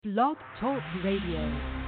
Blog Talk Radio.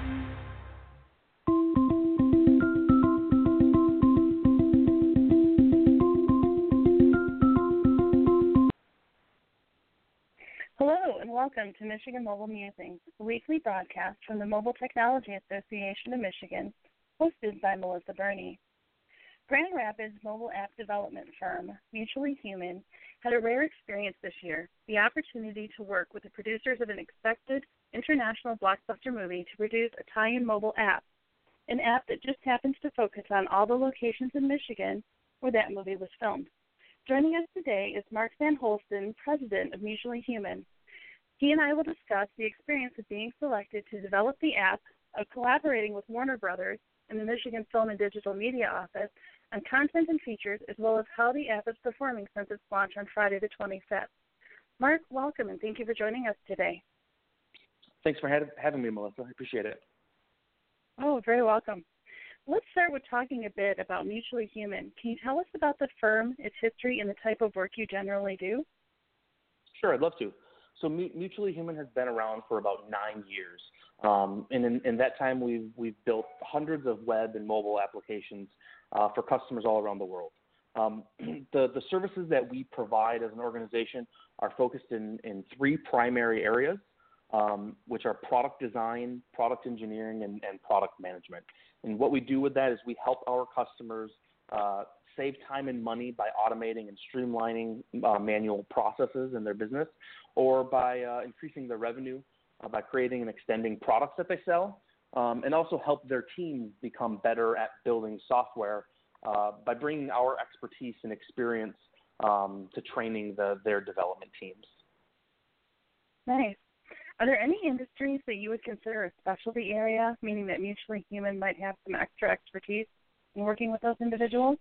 Hello and welcome to Michigan Mobile Musings, a weekly broadcast from the Mobile Technology Association of Michigan, hosted by Melissa Burney. Grand Rapids mobile app development firm, Mutually Human, had a rare experience this year, the opportunity to work with the producers of an expected international blockbuster movie to produce a tie-in mobile app, an app that just happens to focus on all the locations in Michigan where that movie was filmed. Joining us today is Mark Van Holsten, president of Mutually Human. He and I will discuss the experience of being selected to develop the app, of collaborating with Warner Brothers and the Michigan Film and Digital Media Office on content and features, as well as how the app is performing since its launch on Friday the 25th. Mark, welcome, and thank you for joining us today. Thanks for having me, Melissa. I appreciate it. Oh, very welcome. Let's start with talking a bit about Mutually Human. Can you tell us about the firm, its history, and the type of work you generally do? Sure, I'd love to. So Mutually Human has been around for about 9 years. And in that time, we've built hundreds of web and mobile applications for customers all around the world. The services that we provide as an organization are focused in three primary areas, which are product design, product engineering, and product management. And what we do with that is we help our customers save time and money by automating and streamlining manual processes in their business, or by increasing their revenue by creating and extending products that they sell, and also help their teams become better at building software by bringing our expertise and experience to training their development teams. Nice. Are there any industries that you would consider a specialty area, meaning that Mutually Human might have some extra expertise in working with those individuals?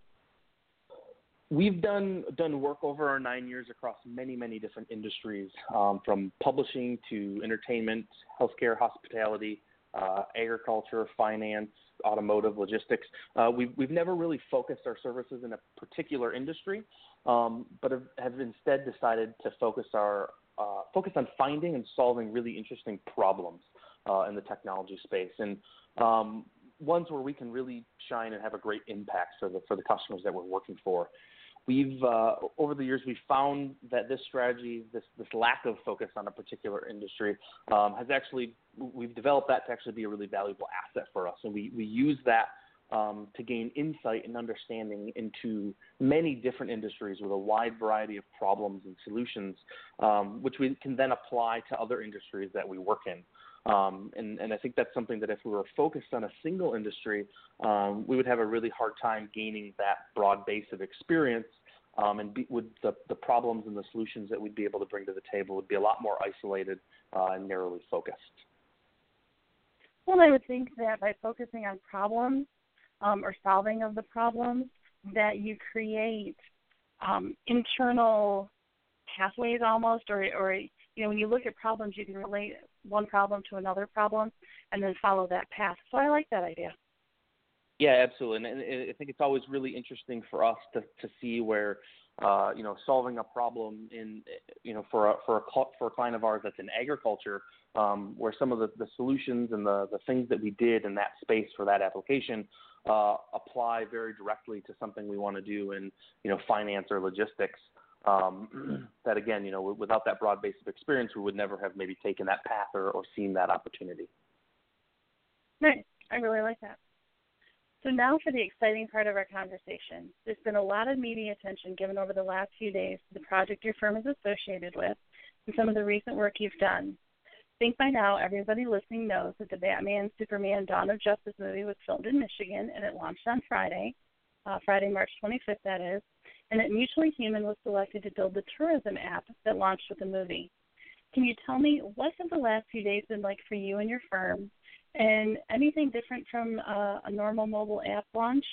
We've done work over our 9 years across many, many different industries, from publishing to entertainment, healthcare, hospitality, agriculture, finance, automotive, logistics. We've never really focused our services in a particular industry, but have instead decided to focus on finding and solving really interesting problems in the technology space, and ones where we can really shine and have a great impact for the customers that we're working for. We've over the years, we've found that this strategy, this lack of focus on a particular industry, we've developed that to actually be a really valuable asset for us, and we use that to gain insight and understanding into many different industries with a wide variety of problems and solutions, which we can then apply to other industries that we work in. And I think that's something that if we were focused on a single industry, we would have a really hard time gaining that broad base of experience, with the problems and the solutions that we'd be able to bring to the table would be a lot more isolated and narrowly focused. Well, I would think that by focusing on problems or solving of the problems, that you create internal pathways almost, or when you look at problems, you can relate one problem to another problem and then follow that path. So I like that idea. Yeah, absolutely. And I think it's always really interesting for us to see where, solving a problem for a client of ours that's in agriculture, where some of the solutions and the things that we did in that space for that application apply very directly to something we want to do in, finance or logistics. That again, without that broad base of experience, we would never have maybe taken that path or seen that opportunity. Nice. I really like that. So now for the exciting part of our conversation. There's been a lot of media attention given over the last few days to the project your firm is associated with and some of the recent work you've done. I think by now everybody listening knows that the Batman Superman Dawn of Justice movie was filmed in Michigan, and it launched on Friday, March 25th, that is, and that Mutually Human was selected to build the tourism app that launched with the movie. Can you tell me, what have the last few days been like for you and your firm, and anything different from a normal mobile app launch?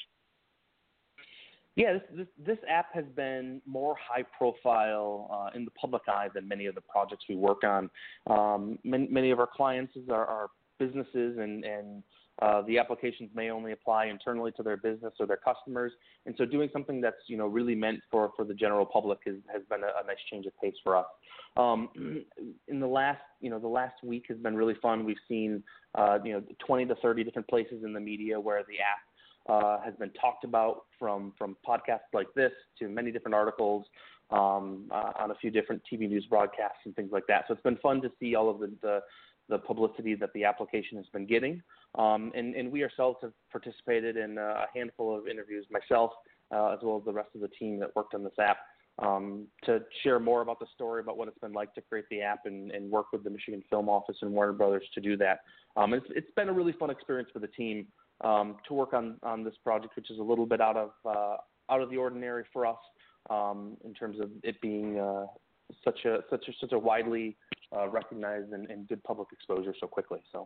Yeah, this app has been more high profile in the public eye than many of the projects we work on. Many of our clients are businesses and The applications may only apply internally to their business or their customers, and so doing something that's really meant for the general public has been a nice change of pace for us. In the last week has been really fun. We've seen 20 to 30 different places in the media where the app has been talked about, from podcasts like this to many different articles on a few different TV news broadcasts and things like that. So it's been fun to see all of the publicity that the application has been getting. And we ourselves have participated in a handful of interviews, myself, as well as the rest of the team that worked on this app, to share more about the story, about what it's been like to create the app and work with the Michigan Film Office and Warner Brothers to do that. It's been a really fun experience for the team to work on this project, which is a little bit out of the ordinary for us, in terms of it being such a widely recognized and good public exposure so quickly. So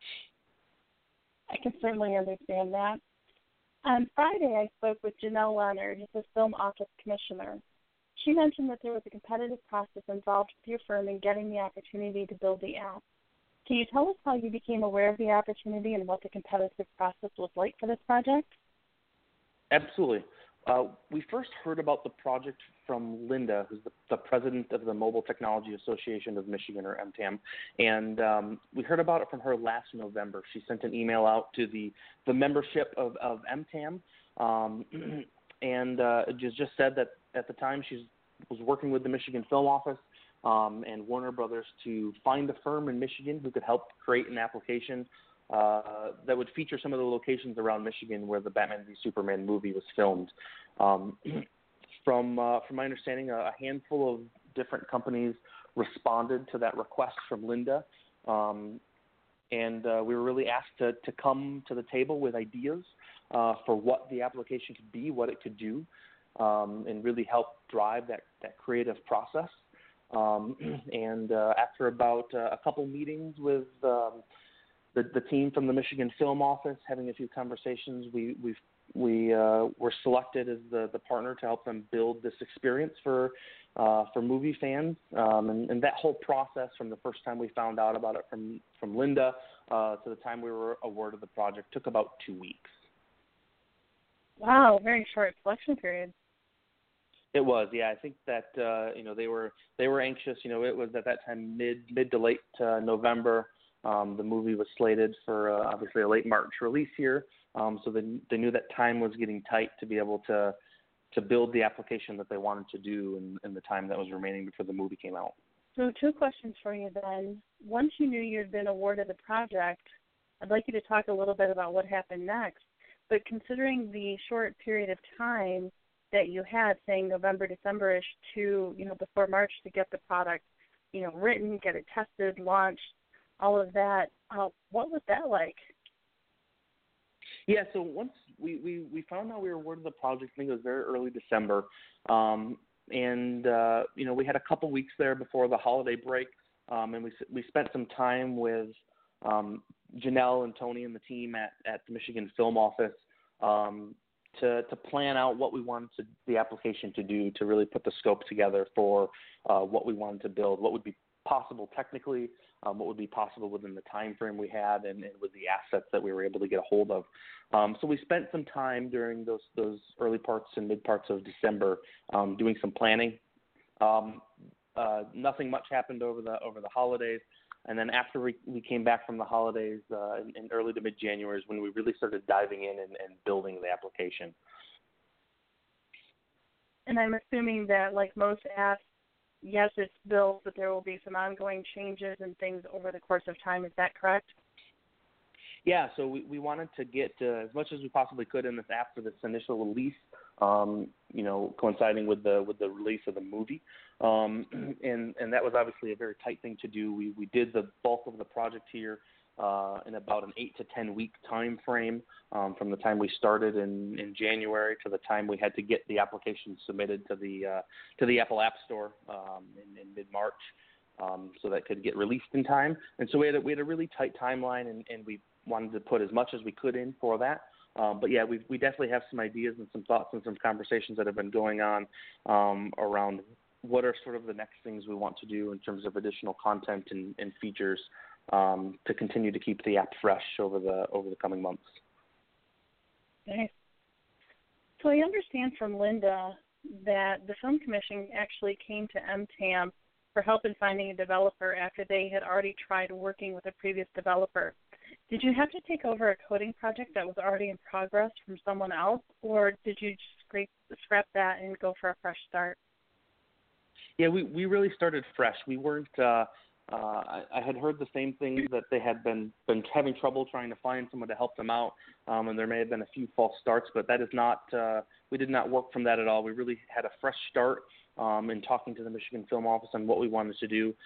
I can certainly understand that. On Friday, I spoke with Janelle Leonard, who's the Film Office Commissioner. She mentioned that there was a competitive process involved with your firm in getting the opportunity to build the app. Can you tell us how you became aware of the opportunity and what the competitive process was like for this project? Absolutely. We first heard about the project from Linda, who's the president of the Mobile Technology Association of Michigan, or MTAM, and we heard about it from her last November. She sent an email out to the membership of MTAM, and just said that at the time she was working with the Michigan Film Office and Warner Brothers to find a firm in Michigan who could help create an application that would feature some of the locations around Michigan where the Batman v Superman movie was filmed. From my understanding, a handful of different companies responded to that request from Linda, and we were really asked to come to the table with ideas for what the application could be, what it could do, and really help drive that creative process. And after about a couple meetings with the team from the Michigan Film Office, having a few conversations, we were selected as the partner to help them build this experience for movie fans. And that whole process, from the first time we found out about it from Linda to the time we were awarded the project, took about 2 weeks. Wow, very short selection period. It was, yeah. I think that they were anxious. It was at that time mid to late November. The movie was slated for obviously a late March release here, so they knew that time was getting tight to be able to build the application that they wanted to do in the time that was remaining before the movie came out. So 2 questions for you then. Once you knew you had been awarded the project, I'd like you to talk a little bit about what happened next. But considering the short period of time that you had, saying November, December-ish to, before March to get the product, written, get it tested, launched, all of that, what was that like? Yeah, so once we found out we were awarded the project, I think it was very early December, and we had a couple weeks there before the holiday break, and we spent some time with Janelle and Tony and the team at the Michigan Film Office to plan out what we wanted the application to do, to really put the scope together for what we wanted to build, what would be possible technically, what would be possible within the time frame we had, and with the assets that we were able to get a hold of. So we spent some time during those early parts and mid parts of December doing some planning. Nothing much happened over the holidays, and then after we came back from the holidays in early to mid-January is when we really started diving in and building the application. And I'm assuming that, like most apps, yes, it's built, but there will be some ongoing changes and things over the course of time. Is that correct? Yeah, so we wanted to get as much as we possibly could in this app for this initial release, coinciding with the release of the movie, and that was obviously a very tight thing to do. We did the bulk of the project here in about an 8 to 10 week time frame, from the time we started in January to the time we had to get the application submitted to the Apple App Store in mid-March, so that could get released in time. And so we had a really tight timeline, and we wanted to put as much as we could in for that. But yeah, we definitely have some ideas and some thoughts and some conversations that have been going on around what are sort of the next things we want to do in terms of additional content and features to continue to keep the app fresh over the coming months. Nice. So I understand from Linda that the Film Commission actually came to MTAM for help in finding a developer after they had already tried working with a previous developer. Did you have to take over a coding project that was already in progress from someone else, or did you just scrap that and go for a fresh start? Yeah, we really started fresh. We weren't. I had heard the same things, that they had been having trouble trying to find someone to help them out, and there may have been a few false starts, but that is not. We did not work from that at all. We really had a fresh start in talking to the Michigan Film Office on what we wanted to do.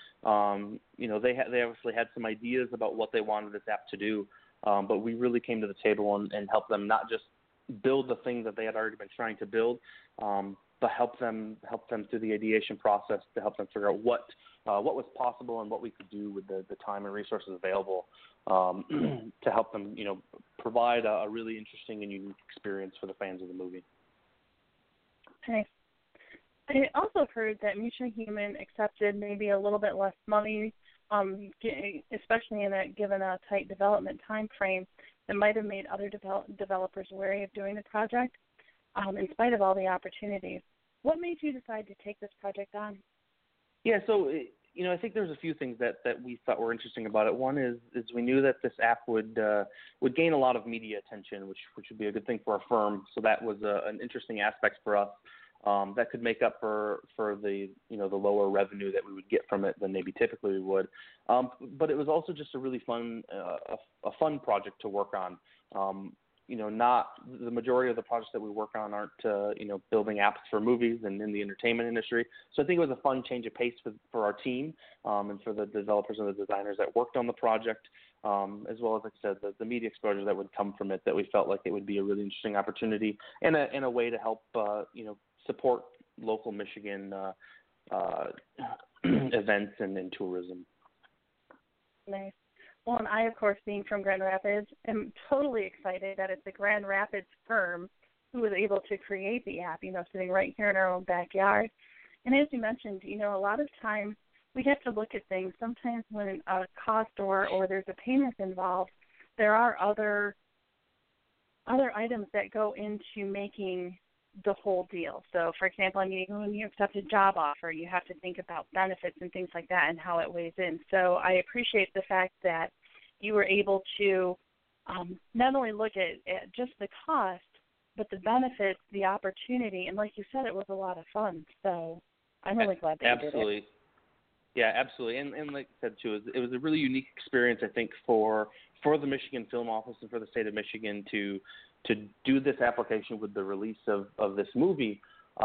They obviously had some ideas about what they wanted this app to do, but we really came to the table and helped them not just build the things that they had already been trying to build, but help them through the ideation process to help them figure out what was possible and what we could do with the time and resources available to help them, provide a really interesting and unique experience for the fans of the movie. Okay. I also heard that Mutual Human accepted maybe a little bit less money, especially given a tight development time frame, that might have made other developers wary of doing the project, in spite of all the opportunities. What made you decide to take this project on? Yeah, so I think there's a few things that we thought were interesting about it. One is we knew that this app would gain a lot of media attention, which would be a good thing for our firm. So that was an interesting aspect for us. That could make up for the the lower revenue that we would get from it than maybe typically we would. But it was also just a really fun fun project to work on. Not the majority of the projects that we work on aren't building apps for movies and in the entertainment industry. So I think it was a fun change of pace for our team and for the developers and the designers that worked on the project, as well as, like I said, the media exposure that would come from it. That we felt like it would be a really interesting opportunity and a way to help support local Michigan events and tourism. Nice. Well, and I, of course, being from Grand Rapids, am totally excited that it's a Grand Rapids firm who was able to create the app, sitting right here in our own backyard. And as you mentioned, a lot of times we have to look at things. Sometimes when a cost or there's a payment involved, there are other items that go into making the whole deal. So, for example, when you accept a job offer, you have to think about benefits and things like that and how it weighs in. So I appreciate the fact that you were able to not only look at just the cost, but the benefits, the opportunity, and like you said, it was a lot of fun. So I'm really glad that you did it. Yeah, absolutely. And like I said, too, it was a really unique experience, I think, for the Michigan Film Office and for the state of Michigan to do this application with the release of this movie.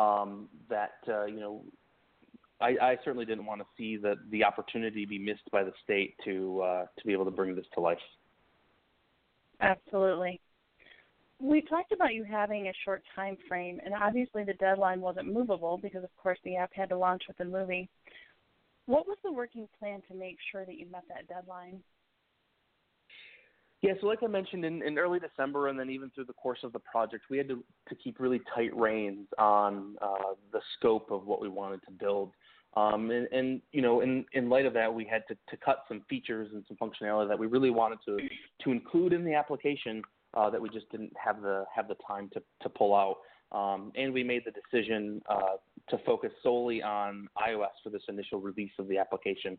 I certainly didn't want to see the opportunity be missed by the state to be able to bring this to life. Absolutely. We talked about you having a short time frame, and obviously the deadline wasn't movable because, of course, the app had to launch with the movie. What was the working plan to make sure that you met that deadline? Yeah, so like I mentioned, in early December and then even through the course of the project, we had to keep really tight reins on the scope of what we wanted to build. In light of that, we had to cut some features and some functionality that we really wanted to include in the application that we just didn't have the time to pull out. And we made the decision to focus solely on iOS for this initial release of the application.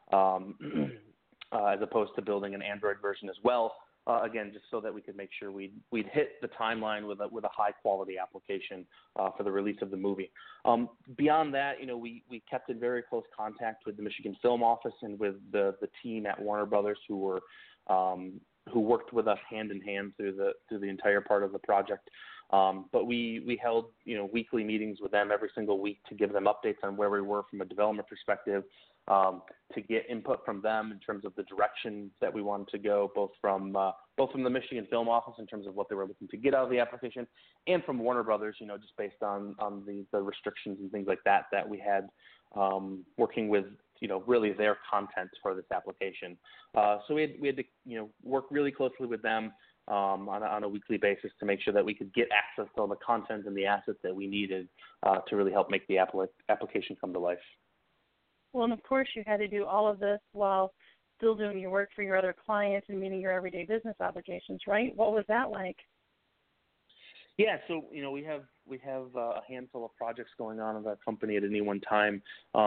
As opposed to building an Android version as well. Again, just so that we could make sure we'd hit the timeline with a high quality application for the release of the movie. Beyond that, we kept in very close contact with the Michigan Film Office and with the team at Warner Brothers who worked with us hand in hand through the entire part of the project. But we held weekly meetings with them every single week to give them updates on where we were from a development perspective. To get input from them in terms of the direction that we wanted to go, both from the Michigan Film Office in terms of what they were looking to get out of the application, and from Warner Brothers, just based on the restrictions and things like that we had working with really their content for this application. So we had to work really closely with them on a weekly basis to make sure that we could get access to all the content and the assets that we needed to really help make the application come to life. Well, and of course you had to do all of this while still doing your work for your other clients and meeting your everyday business obligations, right? What was that like? Yeah, so we have a handful of projects going on in our company at any one time.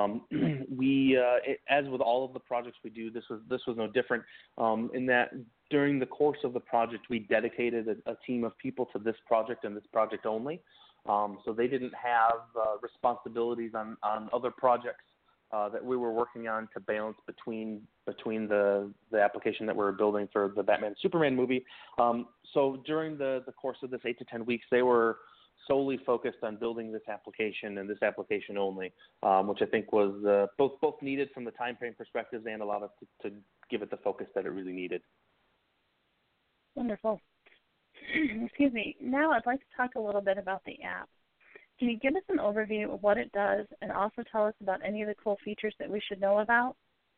As with all of the projects we do, this was no different. In that during the course of the project, we dedicated a team of people to this project and this project only. So they didn't have responsibilities on other projects that we were working on to balance between the application that we were building for the Batman Superman movie. So during the course of this 8 to 10 weeks, they were solely focused on building this application and this application only, which I think was both needed from the time frame perspectives and allowed us to give it the focus that it really needed. Wonderful. Excuse me. Now I'd like to talk a little bit about the app. Can you give us an overview of what it does and also tell us about any of the cool features that we should know about?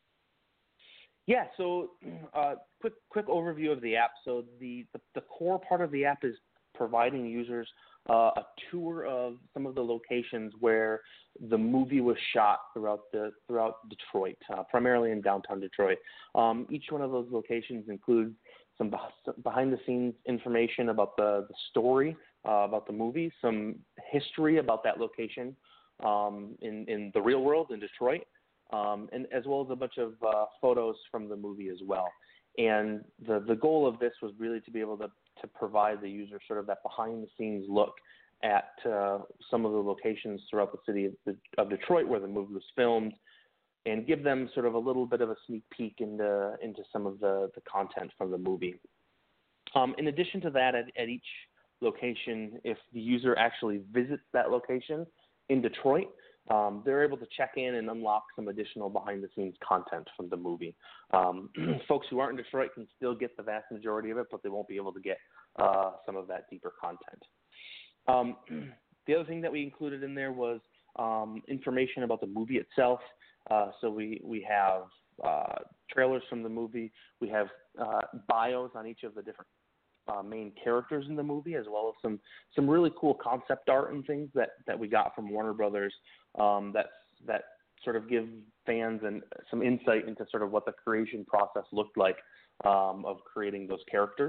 Yeah, so quick overview of the app. So the core part of the app is providing users a tour of some of the locations where the movie was shot throughout Detroit, primarily in downtown Detroit. Each one of those locations includes some behind-the-scenes information about the story, about the movie, some history about that location in the real world in Detroit, and as well as a bunch of photos from the movie as well. And the goal of this was really to be able to provide the user sort of that behind-the-scenes look at some of the locations throughout the city of Detroit where the movie was filmed, and give them sort of a little bit of a sneak peek into some of the content from the movie. In addition to that, at each location, if the user actually visits that location in Detroit, they're able to check in and unlock some additional behind-the-scenes content from the movie. Folks who aren't in Detroit can still get the vast majority of it, but they won't be able to get some of that deeper content. The other thing that we included in there was information about the movie itself. So we have trailers from the movie. We have bios on each of the different main characters in the movie, as well as some really cool concept art and things that we got from Warner Brothers that sort of give fans and some insight into sort of what the creation process looked like of creating those characters.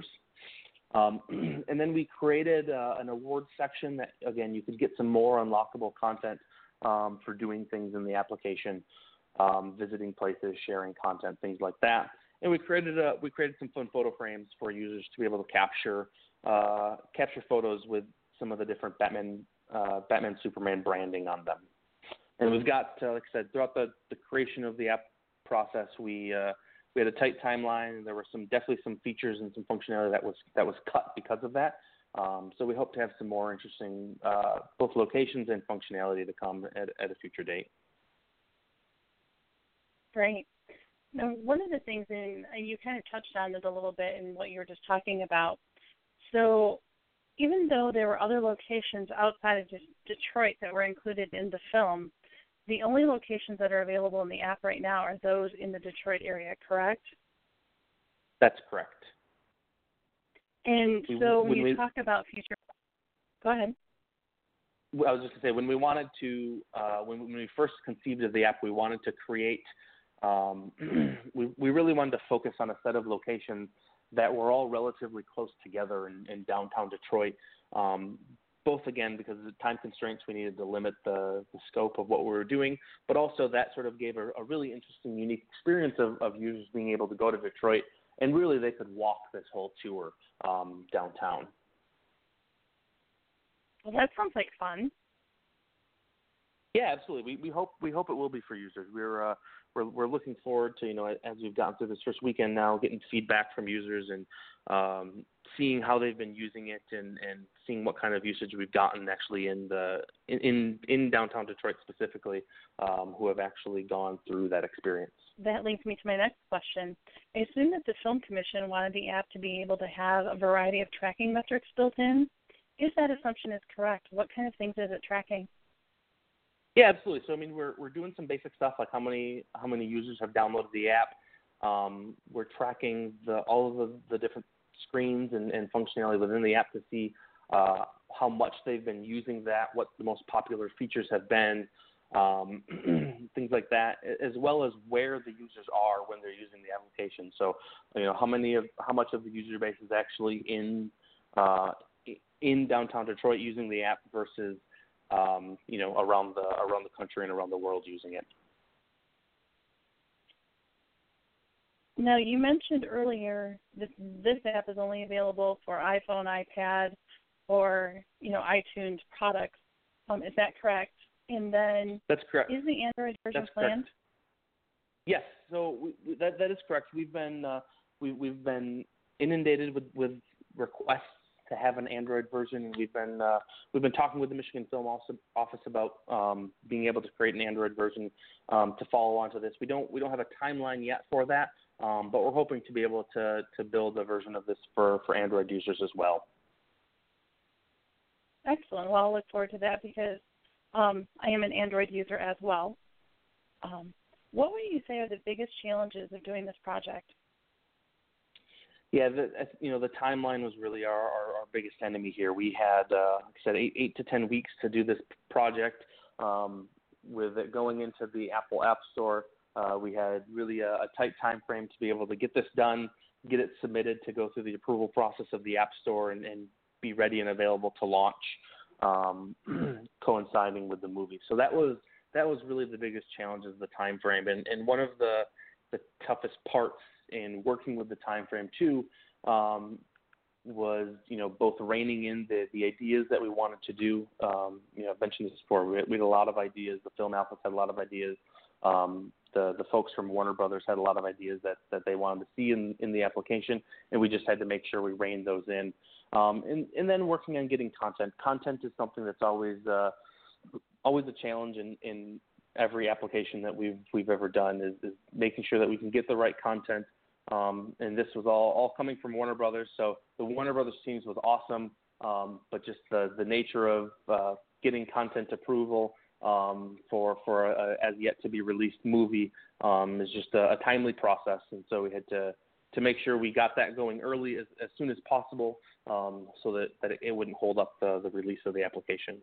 And then we created an awards section that, again, you could get some more unlockable content for doing things in the application, visiting places, sharing content, things like that. And we created some fun photo frames for users to be able to capture photos with some of the different Batman Superman branding on them. And we've got, like I said, throughout the creation of the app process, we had a tight timeline, and there were definitely some features and some functionality that was cut because of that. So we hope to have some more interesting both locations and functionality to come at a future date. Great. Now, one of the things, and you kind of touched on it a little bit in what you were just talking about. So even though there were other locations outside of Detroit that were included in the film, the only locations that are available in the app right now are those in the Detroit area, correct? That's correct. And so when you talk about future, go ahead. I was just going to say, when we wanted to, when we first conceived of the app, we wanted to create, we really wanted to focus on a set of locations that were all relatively close together in downtown Detroit. Both, again, because of the time constraints, we needed to limit the scope of what we were doing, but also that sort of gave a really interesting, unique experience of users being able to go to Detroit, and really they could walk this whole tour downtown. Well, that sounds like fun. Yeah, absolutely. We hope it will be for users. We're looking forward to, as we've gotten through this first weekend now, getting feedback from users and seeing how they've been using it and seeing what kind of usage we've gotten actually in downtown Detroit specifically, who have actually gone through that experience. That leads me to my next question. I assume that the Film Commission wanted the app to be able to have a variety of tracking metrics built in. If that assumption is correct, what kind of things is it tracking? Yeah, absolutely. So, I mean, we're doing some basic stuff like how many users have downloaded the app. We're tracking all of the different screens and functionality within the app to see how much they've been using that, what the most popular features have been. things like that, as well as where the users are when they're using the application. So, how much of the user base is actually in downtown Detroit using the app versus around the country and around the world using it. Now, you mentioned earlier that this app is only available for iPhone, iPad, or iTunes products. Is that correct? And then that's correct. Is the Android version that's planned? Correct. Yes, so that is correct. We've been inundated with requests to have an Android version, and we've been talking with the Michigan Film Office about being able to create an Android version to follow on to this. We don't have a timeline yet for that, but we're hoping to be able to build a version of this for Android users as well. Excellent. Well, I'll look forward to that because I am an Android user as well. What would you say are the biggest challenges of doing this project? Yeah, the timeline was really our biggest enemy here. We had, like I said, 8 to 10 weeks to do this project. With it going into the Apple App Store, we had really a tight time frame to be able to get this done, get it submitted to go through the approval process of the App Store, and be ready and available to launch, coinciding with the movie. So that was really the biggest challenge, is the time frame, and one of the toughest parts in working with the time frame too was both reining in the ideas that we wanted to do. I've mentioned this before. We had a lot of ideas. The Film Office had a lot of ideas. The folks from Warner Brothers had a lot of ideas that they wanted to see in the application, and we just had to make sure we reined those in. And then working on getting content. Content is something that's always a challenge in every application that we've ever done, is making sure that we can get the right content. And this was all coming from Warner Brothers, so the Warner Brothers teams was awesome, but just the nature of getting content approval for a as yet to be released movie is just a timely process, and so we had to make sure we got that going early as soon as possible, so that it wouldn't hold up the release of the application.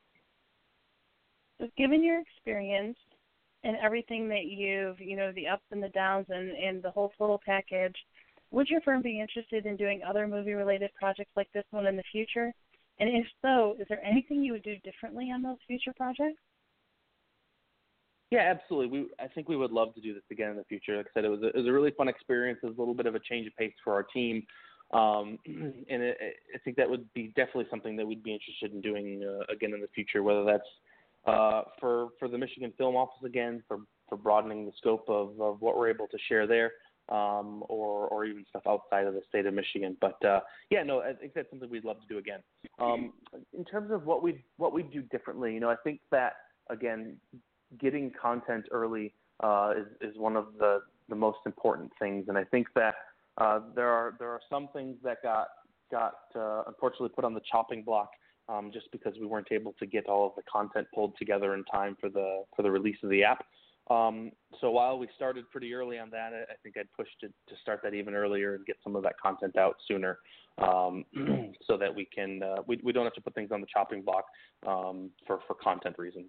So given your experience and everything that you've, the ups and the downs and the whole total package, would your firm be interested in doing other movie-related projects like this one in the future? And if so, is there anything you would do differently on those future projects? Yeah, absolutely. I think we would love to do this again in the future. Like I said, it was a really fun experience. It was a little bit of a change of pace for our team. And I think that would be definitely something that we'd be interested in doing again in the future, whether that's for the Michigan Film Office again, for broadening the scope of what we're able to share there, or even stuff outside of the state of Michigan. But I think that's something we'd love to do again. In terms of what we do differently, I think that again, getting content early is one of the most important things, and I think that there are some things that got unfortunately put on the chopping block. Just because we weren't able to get all of the content pulled together in time for the release of the app. So while we started pretty early on that, I think I'd push to start that even earlier and get some of that content out sooner, so that we can we don't have to put things on the chopping block for content reasons.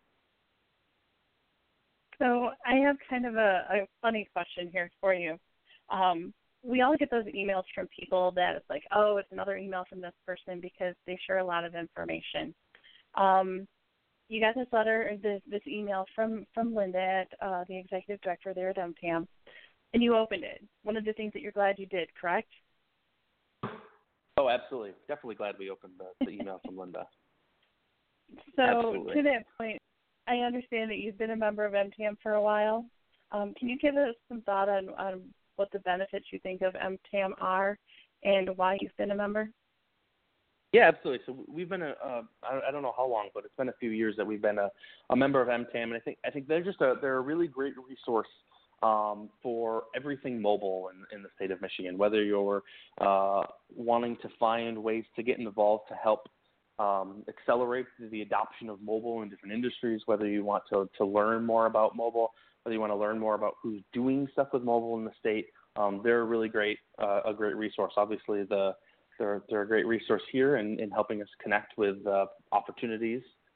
So I have kind of a funny question here for you. We all get those emails from people that it's like, oh, it's another email from this person because they share a lot of information. You got this letter, this email from Linda, the executive director there at MTAM, and you opened it. One of the things that you're glad you did, correct? Oh, absolutely. Definitely glad we opened the email from Linda. So absolutely. To that point, I understand that you've been a member of MTAM for a while. Can you give us some thought on what the benefits you think of MTAM are and why you've been a member? Yeah, absolutely. So we've been I don't know how long, but it's been a few years that we've been a member of MTAM, and I think they're a really great resource for everything mobile in the state of Michigan. Whether you're wanting to find ways to get involved to help accelerate the adoption of mobile in different industries, whether you want to learn more about mobile, whether you want to learn more about who's doing stuff with mobile in the state, they're a really great resource. Obviously, they're a great resource here in helping us connect with opportunities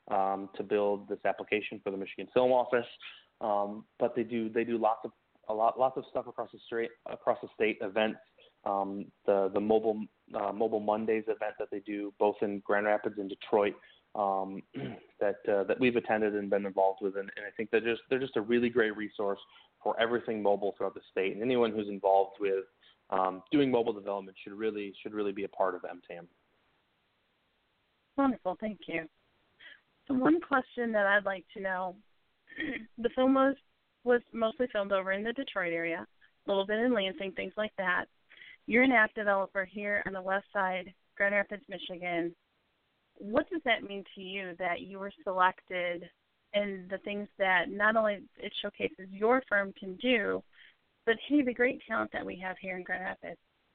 to build this application for the Michigan Film Office. But they do lots of stuff across the state events. The Mobile Mondays event that they do both in Grand Rapids and Detroit, that we've attended and been involved with, and I think they're just a really great resource for everything mobile throughout the state. And anyone who's involved with doing mobile development should really be a part of MTAM. Wonderful, thank you. So one question that I'd like to know, the film was mostly filmed over in the Detroit area, a little bit in Lansing, things like that. You're an app developer here on the west side, Grand Rapids, Michigan. What does that mean to you that you were selected and the things that not only it showcases your firm can do, but hey, the great talent that we have here in Grand Rapids?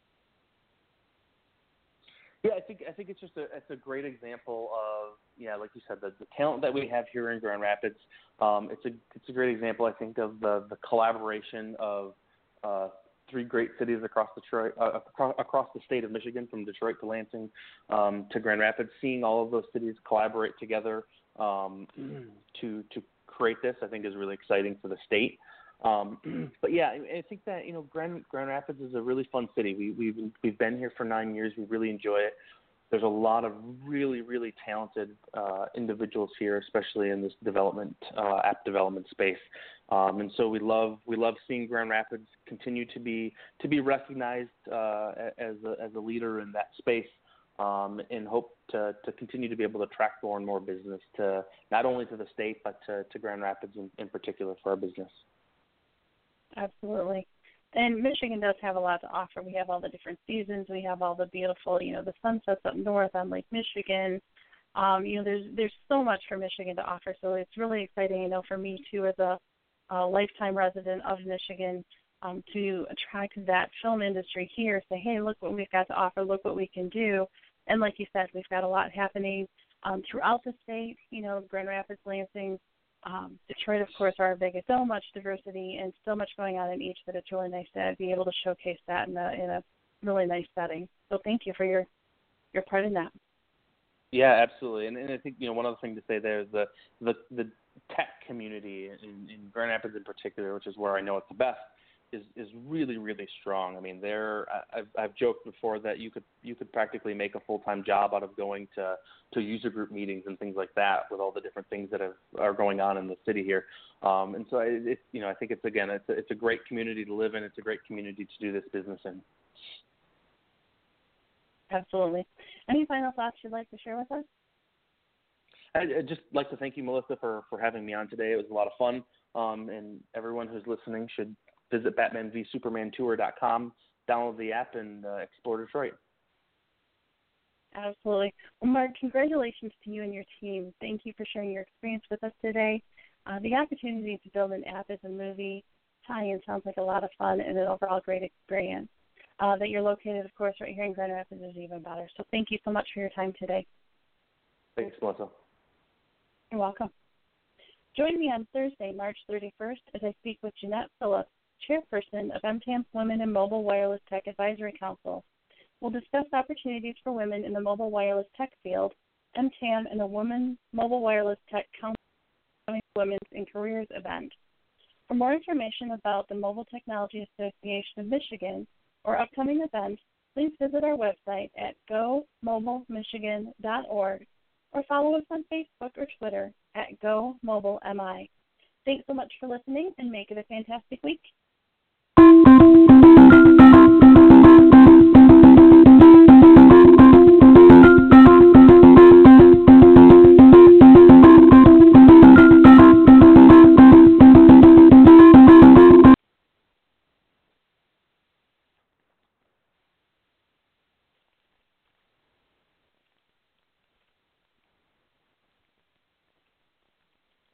Yeah, I think it's a great example of, like you said, the talent that we have here in Grand Rapids. It's a great example, I think, of the collaboration of three great cities across Detroit, across the state of Michigan, from Detroit to Lansing to Grand Rapids. Seeing all of those cities collaborate together to create this, I think, is really exciting for the state. But yeah, I think that Grand Rapids is a really fun city. We've been here for 9 years. We really enjoy it. There's a lot of really, really talented individuals here, especially in this app development space. And so we love seeing Grand Rapids continue to be recognized as a leader in that space, and hope to continue to be able to attract more and more business to not only to the state but to Grand Rapids in particular for our business. Absolutely. And Michigan does have a lot to offer. We have all the different seasons. We have all the beautiful, the sunsets up north on Lake Michigan. There's so much for Michigan to offer. So it's really exciting, for me too, as a lifetime resident of Michigan, to attract that film industry here. Say, hey, look what we've got to offer. Look what we can do. And like you said, we've got a lot happening throughout the state. Grand Rapids, Lansing, Detroit, of course, are our biggest. So much diversity and so much going on in each that it's really nice to be able to showcase that in a really nice setting. So thank you for your part in that. Yeah, absolutely. And I think one other thing to say there is the tech community in Grand Rapids in particular, which is where I know it's the best, is really, really strong. I mean, I've joked before that you could practically make a full-time job out of going to user group meetings and things like that with all the different things that are going on in the city here. And so I think it's a great community to live in. It's a great community to do this business in. Absolutely. Any final thoughts you'd like to share with us? I'd just like to thank you, Melissa, for having me on today. It was a lot of fun, and everyone who's listening should visit BatmanVSupermanTour.com, download the app, and explore Detroit. Absolutely. Well, Mark, congratulations to you and your team. Thank you for sharing your experience with us today. The opportunity to build an app as a movie tie-in sounds like a lot of fun and an overall great experience. That you're located, of course, right here in Grand Rapids is even better. So thank you so much for your time today. Thanks, Melissa. You're welcome. Join me on Thursday, March 31st, as I speak with Jeanette Phillips, Chairperson of MTAM's Women in Mobile Wireless Tech Advisory Council. We'll discuss opportunities for women in the mobile wireless tech field, MTAM, and the Women Mobile Wireless Tech Council Women's in Careers event. For more information about the Mobile Technology Association of Michigan or upcoming events, please visit our website at gomobilemichigan.org or follow us on Facebook or Twitter at GoMobileMI. Thanks so much for listening, and make it a fantastic week.